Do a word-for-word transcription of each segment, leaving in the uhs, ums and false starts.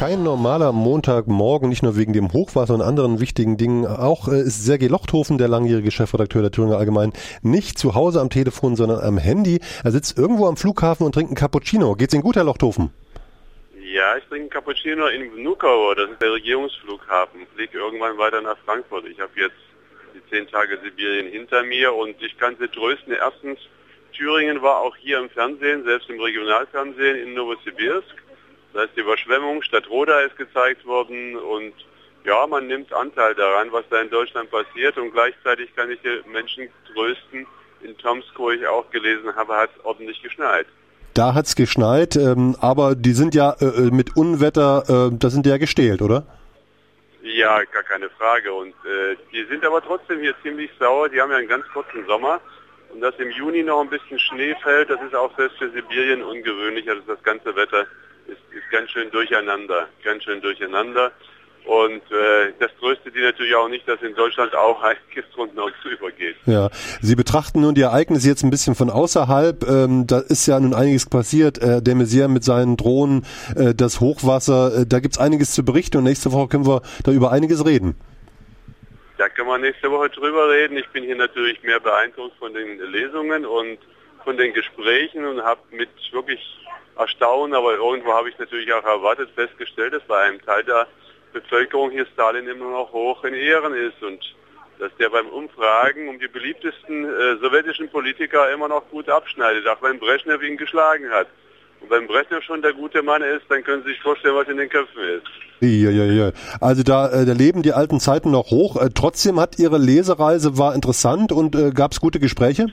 kein normaler Montagmorgen, nicht nur wegen dem Hochwasser und anderen wichtigen Dingen. Auch äh, ist Sergej Lochthofen, der langjährige Chefredakteur der Thüringer Allgemeinen, nicht zu Hause am Telefon, sondern am Handy. Er sitzt irgendwo am Flughafen und trinkt einen Cappuccino. Geht's Ihnen gut, Herr Lochthofen? Ja, ich trinke einen Cappuccino in Vnukovo, das ist der Regierungsflughafen. Ich fliege irgendwann weiter nach Frankfurt. Ich habe jetzt die zehn Tage Sibirien hinter mir und ich kann Sie trösten. Erstens, Thüringen war auch hier im Fernsehen, selbst im Regionalfernsehen in Novosibirsk. Da ist die Überschwemmung, Stadtroda ist gezeigt worden und ja, man nimmt Anteil daran, was da in Deutschland passiert und gleichzeitig kann ich die Menschen trösten. In Tomsk, wo ich auch gelesen habe, hat es ordentlich geschneit. Da hat's geschneit, ähm, aber die sind ja äh, mit Unwetter, äh, da sind die ja gestählt, oder? Ja, gar keine Frage und äh, die sind aber trotzdem hier ziemlich sauer. Die haben ja einen ganz kurzen Sommer und dass im Juni noch ein bisschen Schnee fällt, das ist auch selbst für Sibirien ungewöhnlich. Also das ganze Wetter ist, ist ganz schön durcheinander, ganz schön durcheinander. Und äh, das tröstet die natürlich auch nicht, dass in Deutschland auch einiges drunter und drüber geht. Ja, Sie betrachten nun die Ereignisse jetzt ein bisschen von außerhalb. Ähm, da ist ja nun einiges passiert. Äh, der Maizière mit seinen Drohnen, äh, das Hochwasser, äh, da gibt's einiges zu berichten und nächste Woche können wir da über einiges reden. Da können wir nächste Woche drüber reden. Ich bin hier natürlich mehr beeindruckt von den Lesungen und von den Gesprächen und habe mit wirklich Erstaunen, aber irgendwo habe ich natürlich auch erwartet, festgestellt, dass bei einem Teil der Bevölkerung hier Stalin immer noch hoch in Ehren ist und dass der beim Umfragen um die beliebtesten äh, sowjetischen Politiker immer noch gut abschneidet, auch wenn Brezhnev ihn geschlagen hat. Und wenn Brezhnev schon der gute Mann ist, dann können Sie sich vorstellen, was in den Köpfen ist. Ja, ja, ja. Also da, äh, da leben die alten Zeiten noch hoch. Äh, trotzdem hat Ihre Lesereise war interessant und äh, gab es gute Gespräche?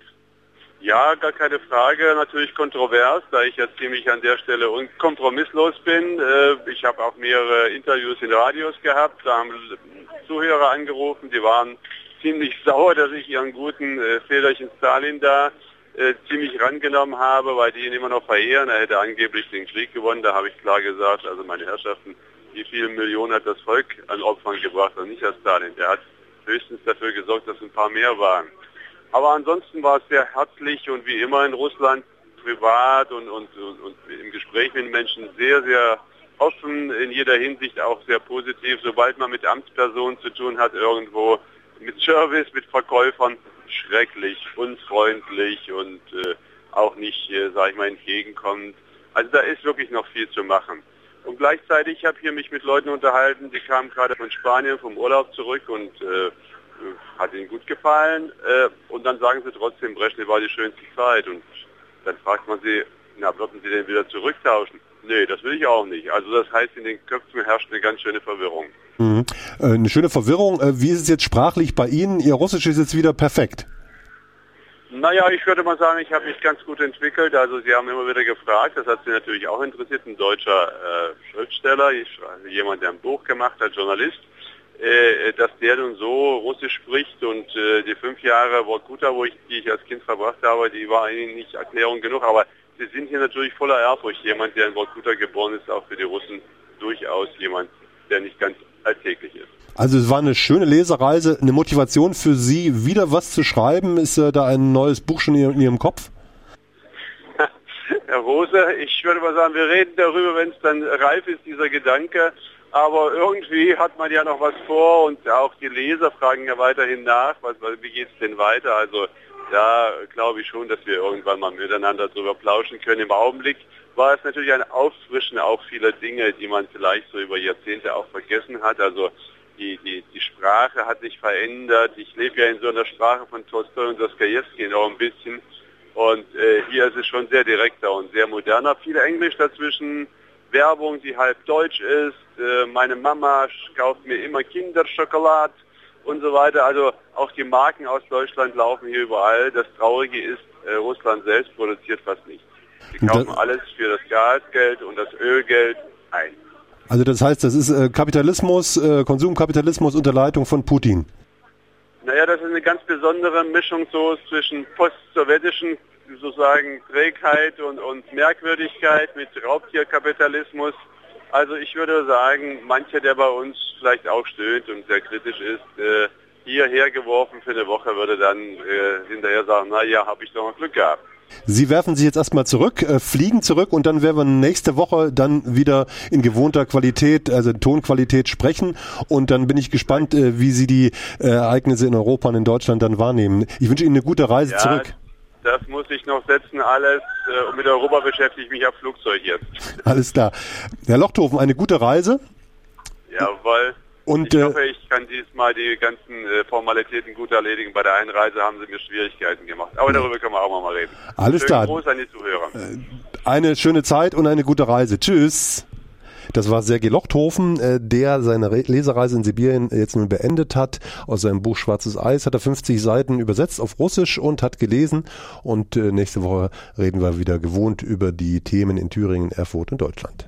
Ja, gar keine Frage. Natürlich kontrovers, da ich ja ziemlich an der Stelle kompromisslos bin. Ich habe auch mehrere Interviews in Radios gehabt. Da haben Zuhörer angerufen, die waren ziemlich sauer, dass ich ihren guten Väterchen Stalin da ziemlich rangenommen habe, weil die ihn immer noch verehren. Er hätte angeblich den Krieg gewonnen. Da habe ich klar gesagt, also meine Herrschaften, wie viele Millionen hat das Volk an Opfern gebracht und nicht Herr Stalin. Der hat höchstens dafür gesorgt, dass ein paar mehr waren. Aber ansonsten war es sehr herzlich und wie immer in Russland privat und, und, und, und im Gespräch mit den Menschen sehr, sehr offen, in jeder Hinsicht auch sehr positiv. Sobald man mit Amtspersonen zu tun hat, irgendwo mit Service, mit Verkäufern, schrecklich, unfreundlich und äh, auch nicht, äh, sage ich mal, entgegenkommend. Also da ist wirklich noch viel zu machen. Und gleichzeitig habe ich hier mich mit Leuten unterhalten, die kamen gerade von Spanien vom Urlaub zurück und äh, hat ihnen gut gefallen äh, und dann sagen sie trotzdem, Brezhnev war die schönste Zeit und dann fragt man sie, na, würden sie den wieder zurücktauschen? Nee, das will ich auch nicht. Also das heißt, in den Köpfen herrscht eine ganz schöne Verwirrung. Mhm. Äh, eine schöne Verwirrung. Äh, wie ist es jetzt sprachlich bei Ihnen? Ihr Russisch ist jetzt wieder perfekt. Naja, ich würde mal sagen, ich habe mich ganz gut entwickelt. Also Sie haben immer wieder gefragt, das hat Sie natürlich auch interessiert, ein deutscher äh, Schriftsteller, ich, jemand, der ein Buch gemacht hat, Journalist, Äh, dass der nun so Russisch spricht und äh, die fünf Jahre Vorkuta, wo ich, die ich als Kind verbracht habe, die war Ihnen nicht Erklärung genug, aber Sie sind hier natürlich voller Ehrfurcht. Jemand, der in Vorkuta geboren ist, auch für die Russen durchaus jemand, der nicht ganz alltäglich ist. Also es war eine schöne Lesereise, eine Motivation für Sie, wieder was zu schreiben. Ist äh, da ein neues Buch schon in, in Ihrem Kopf? Herr Rose, ich würde mal sagen, wir reden darüber, wenn es dann reif ist, dieser Gedanke. Aber irgendwie hat man ja noch was vor und auch die Leser fragen ja weiterhin nach, was, wie geht es denn weiter? Also da glaube ich schon, dass wir irgendwann mal miteinander drüber plauschen können. Im Augenblick war es natürlich ein Auffrischen auch vieler Dinge, die man vielleicht so über Jahrzehnte auch vergessen hat. Also die, die, die Sprache hat sich verändert. Ich lebe ja in so einer Sprache von Tolstoi und Dostojewski noch ein bisschen. Und äh, hier ist es schon sehr direkter und sehr moderner. Viel Englisch dazwischen. Werbung, die halb deutsch ist, äh, meine Mama kauft mir immer Kinderschokolade und so weiter. Also auch die Marken aus Deutschland laufen hier überall. Das Traurige ist, äh, Russland selbst produziert fast nichts. Sie kaufen das, alles für das Gasgeld und das Ölgeld ein. Also das heißt, das ist äh, Kapitalismus, äh, Konsumkapitalismus unter Leitung von Putin. Naja, das ist eine ganz besondere Mischung so zwischen post-sowjetischen sozusagen Trägheit und, und Merkwürdigkeit mit Raubtierkapitalismus. Also ich würde sagen, mancher, der bei uns vielleicht auch stöhnt und sehr kritisch ist, äh, hierher geworfen für eine Woche, würde dann äh, hinterher sagen, na ja, habe ich doch mal Glück gehabt. Sie werfen sich jetzt erstmal zurück, äh, fliegen zurück und dann werden wir nächste Woche dann wieder in gewohnter Qualität, also Tonqualität sprechen und dann bin ich gespannt, äh, wie Sie die äh, Ereignisse in Europa und in Deutschland dann wahrnehmen. Ich wünsche Ihnen eine gute Reise ja, zurück. Das muss ich noch setzen, alles. Äh, und mit Europa beschäftige ich mich am Flugzeug jetzt. Alles klar. Herr Lochthofen, eine gute Reise. Jawohl. Und, ich hoffe, ich kann diesmal die ganzen äh, Formalitäten gut erledigen. Bei der Einreise haben sie mir Schwierigkeiten gemacht. Aber darüber können wir auch mal reden. Alles Schönen klar. Gruß an die Zuhörer. Eine schöne Zeit und eine gute Reise. Tschüss. Das war Sergei Lochthofen, der seine Lesereise in Sibirien jetzt nun beendet hat. Aus seinem Buch Schwarzes Eis hat er fünfzig Seiten übersetzt auf Russisch und hat gelesen. Und nächste Woche reden wir wieder gewohnt über die Themen in Thüringen, Erfurt und Deutschland.